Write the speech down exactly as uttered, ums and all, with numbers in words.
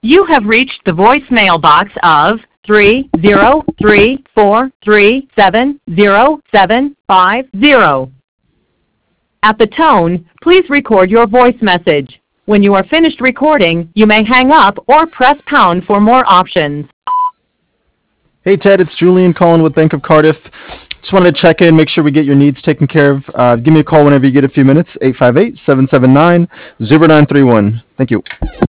You have reached the voicemail box of three zero three four three seven zero seven five zero. At the tone, please record your voice message. When you are finished recording, you may hang up or press pound for more options. Hey Ted, it's Julian calling with Bank of Cardiff. Just wanted to check in, make sure we get your needs taken care of. Uh, give me a call whenever you get a few minutes, eight five eight, seven seven nine, zero nine three one. Thank you.